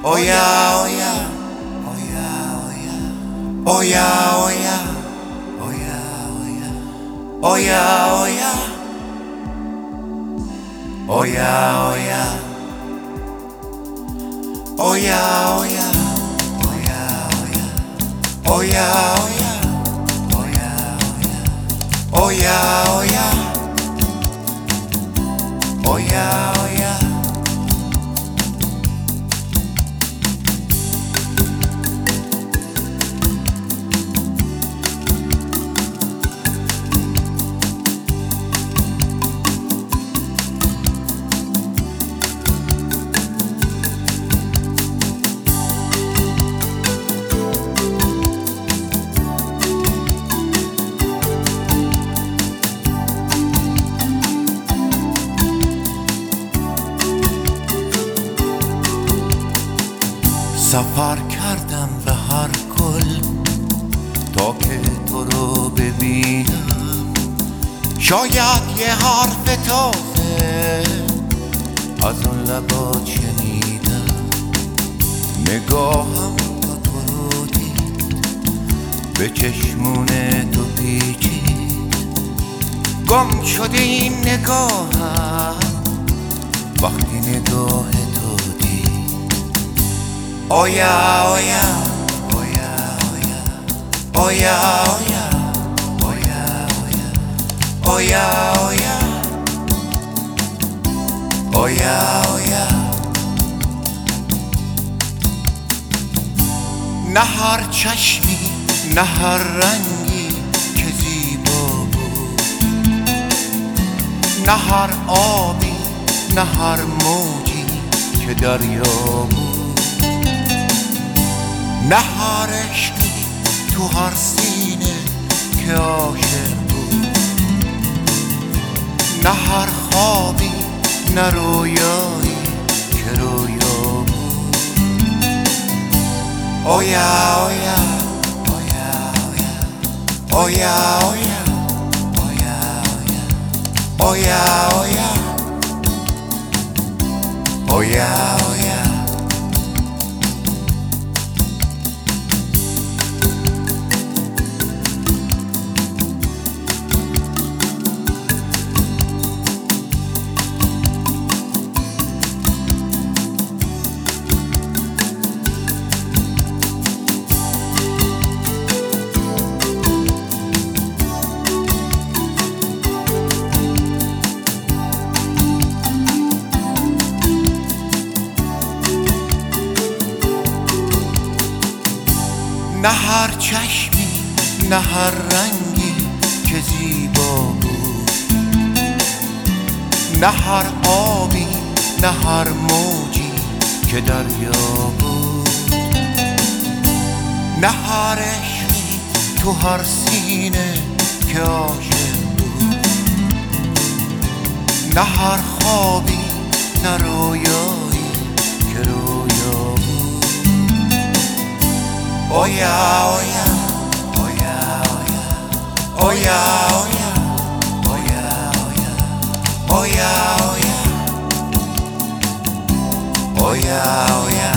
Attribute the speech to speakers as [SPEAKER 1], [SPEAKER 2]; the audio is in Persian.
[SPEAKER 1] Oh yeah, oh yeah, oh yeah, oh yeah, oh yeah, oh yeah, oh yeah, oh yeah, oh yeah, oh yeah, oh yeah, oh yeah, oh yeah, oh yeah, oh yeah, oh yeah, oh yeah, oh yeah, oh yeah, oh yeah. سفر کردم به هر گل تا که تو رو ببینم، شاید یه حرف تازه از اون لبات شنیدم. نگاهم تا تو رو دید، به چشمون تو پیچید، گم شده این نگاهم وقتی نگاه تو دید. Oh yeah, oh yeah, oh yeah, oh yeah, oh yeah, oh yeah, oh yeah, oh yeah, oh yeah, oh yeah. نه هر چشمی نه هر رنگی که زیبا بود، نه هر آبی نه هر موجی که دریا بود، نه هر عشقی تو هر سینه که عاشق بود، نه هر خوابی نه رویایی که رویا بود. Oh yeah, oh yeah, oh yeah, oh yeah, oh yeah, oh yeah, oh yeah, oh yeah, oh yeah, oh yeah. نه هر چشمی نه هر رنگی که زیبا بود، نه هر آبی نه هر موجی که دریا بود، نه هر عشقی تو هر سینه که عاشق بود، نه هر خوابی نه رویایی که رویا بود. Oh yeah, oh yeah, oh yeah, oh yeah, oh yeah, oh yeah, oh yeah, oh yeah, oh yeah, oh yeah, oh yeah, oh yeah.